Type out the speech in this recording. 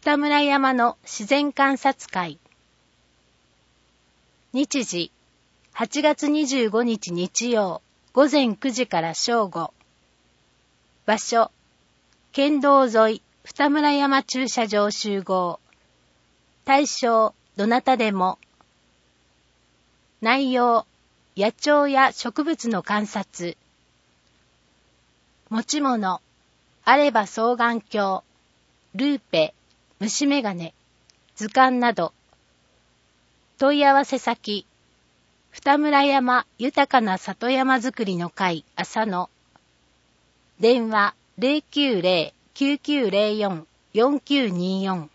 二村山の自然観察会。日時、8月25日日曜、午前9時から正午。場所、県道沿い、二村山駐車場集合。対象、どなたでも。内容、野鳥や植物の観察。持ち物、あれば双眼鏡、ルーペ、虫眼鏡、図鑑など。問い合わせ先、二村山豊かな里山づくりの会浅野。電話 090-9904-4924